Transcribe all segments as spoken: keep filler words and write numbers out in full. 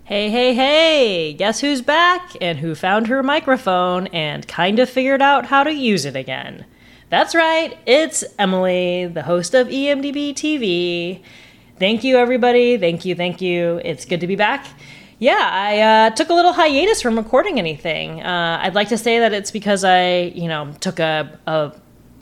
Hey, hey, hey! Guess who's back and who found her microphone and kind of figured out how to use it again? That's right, it's Emily, the host of E M D B T V. Thank you, everybody. Thank you, thank you. It's good to be back. Yeah, I uh, took a little hiatus from recording anything. Uh, I'd like to say that it's because I, you know, took a, a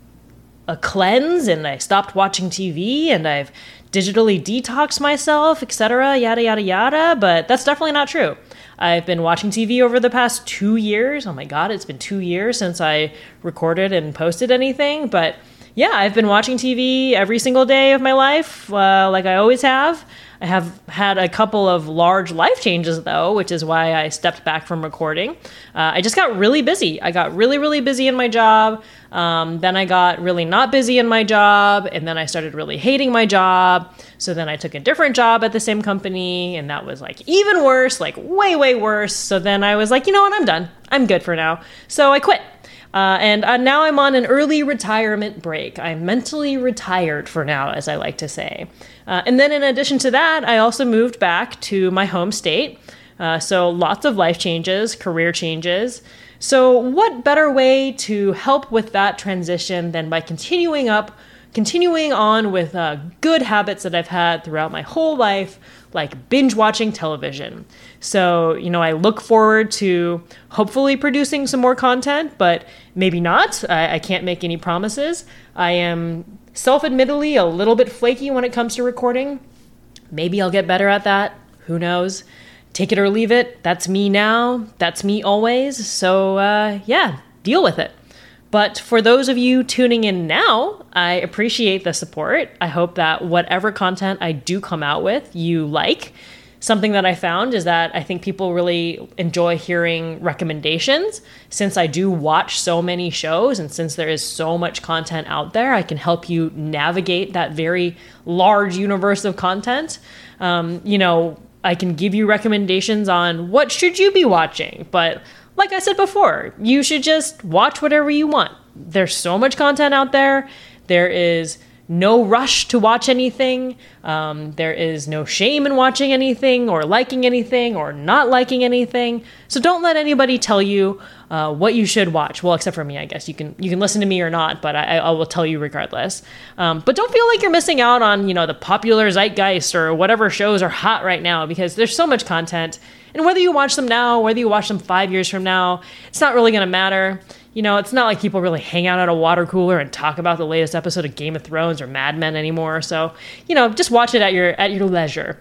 a cleanse and I stopped watching T V and I've digitally detoxed myself, et cetera, yada, yada, yada, but that's definitely not true. I've been watching T V over the past two years. Oh my God, it's been two years since I recorded and posted anything, but yeah, I've been watching T V every single day of my life, uh, like I always have. I have had a couple of large life changes, though, which is why I stepped back from recording. Uh, I just got really busy. I got really, really busy in my job. Um, then I got really not busy in my job. And then I started really hating my job. So then I took a different job at the same company. And that was like even worse, like way, way worse. So then I was like, you know what? I'm done. I'm good for now. So I quit. Uh, and uh, now I'm on an early retirement break. I'm mentally retired for now, as I like to say. Uh, and then in addition to that, I also moved back to my home state. Uh, so lots of life changes, career changes. So what better way to help with that transition than by continuing up, continuing on with uh, good habits that I've had throughout my whole life, like binge watching television. So, you know, I look forward to hopefully producing some more content, but maybe not. I, I can't make any promises. I am self-admittedly a little bit flaky when it comes to recording. Maybe I'll get better at that. Who knows? Take it or leave it. That's me now. That's me always. So, uh, yeah, deal with it. But for those of you tuning in now, I appreciate the support. I hope that whatever content I do come out with, you like. Something that I found is that I think people really enjoy hearing recommendations. Since I do watch so many shows and since there is so much content out there, I can help you navigate that very large universe of content. Um, you know, I can give you recommendations on what should you be watching, but like I said before, you should just watch whatever you want. There's so much content out there. There is no rush to watch anything. Um, there is no shame in watching anything or liking anything or not liking anything. So don't let anybody tell you uh, what you should watch. Well, except for me, I guess. You can you can listen to me or not, but I, I will tell you regardless. Um, but don't feel like you're missing out on, you know, the popular zeitgeist or whatever shows are hot right now, because there's so much content. And whether you watch them now, whether you watch them five years from now, it's not really going to matter. You know, it's not like people really hang out at a water cooler and talk about the latest episode of Game of Thrones or Mad Men anymore. So, you know, just watch it at your at your leisure.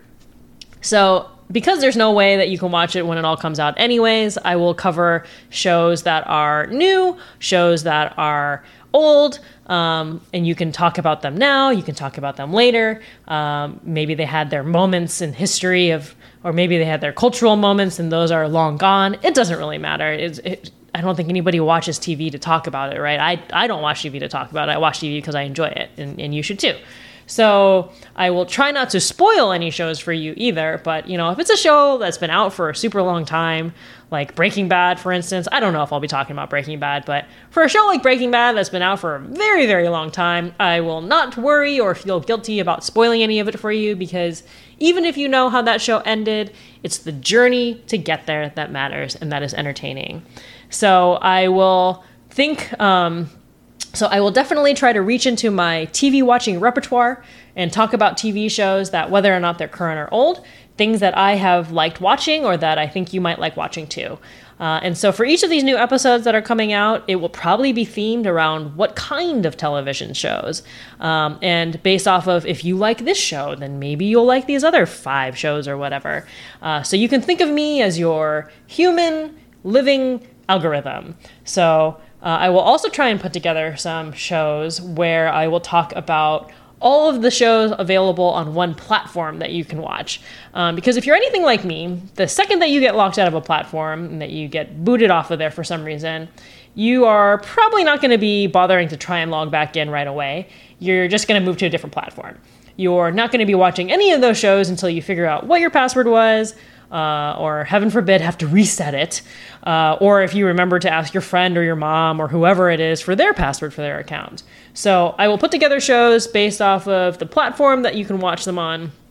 So, because there's no way that you can watch it when it all comes out anyways, I will cover shows that are new, shows that are old, um, and you can talk about them now, you can talk about them later. Um, maybe they had their moments in history of, or maybe they had their cultural moments and those are long gone. It doesn't really matter. It's, it, I don't think anybody watches T V to talk about it, right? I, I don't watch T V to talk about it. I watch T V because I enjoy it, and, and you should too. So I will try not to spoil any shows for you either, but you know, if it's a show that's been out for a super long time, like Breaking Bad, for instance, I don't know if I'll be talking about Breaking Bad, but for a show like Breaking Bad that's been out for a very, very long time, I will not worry or feel guilty about spoiling any of it for you, because even if you know how that show ended, it's the journey to get there that matters, and that is entertaining. So I will think... Um, So I will definitely try to reach into my T V watching repertoire and talk about T V shows that, whether or not they're current or old, things that I have liked watching or that I think you might like watching too. Uh, and so for each of these new episodes that are coming out, it will probably be themed around what kind of television shows. Um, and based off of, if you like this show, then maybe you'll like these other five shows or whatever. Uh, so you can think of me as your human living algorithm. So Uh, I will also try and put together some shows where I will talk about all of the shows available on one platform that you can watch. Um, because if you're anything like me, the second that you get locked out of a platform and that you get booted off of there for some reason, you are probably not going to be bothering to try and log back in right away. You're just going to move to a different platform. You're not going to be watching any of those shows until you figure out what your password was, Uh, or heaven forbid, have to reset it. Uh, or if you remember to ask your friend or your mom or whoever it is for their password for their account. So I will put together shows based off of the platform that you can watch them on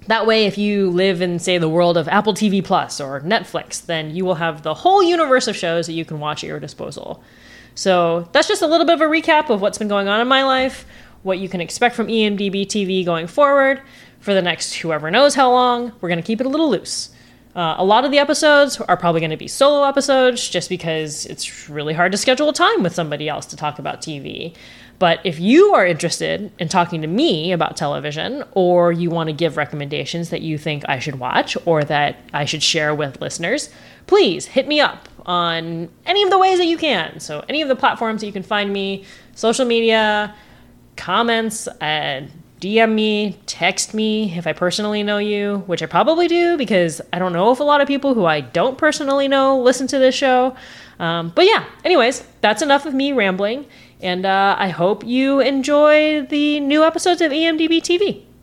That way, if you live in, say, the world of Apple T V Plus or Netflix, then you will have the whole universe of shows that you can watch at your disposal. So that's just a little bit of a recap of what's been going on in my life, what you can expect from E M D B T V going forward for the next whoever knows how long. We're going to keep it a little loose. Uh, a lot of the episodes are probably going to be solo episodes just because it's really hard to schedule a time with somebody else to talk about T V. But if you are interested in talking to me about television, or you want to give recommendations that you think I should watch or that I should share with listeners, please hit me up on any of the ways that you can. So any of the platforms that you can find me, social media, comments, and D M me, text me if I personally know you, which I probably do because I don't know if a lot of people who I don't personally know listen to this show. Um, but yeah, anyways, that's enough of me rambling. And uh, I hope you enjoy the new episodes of E M D B T V.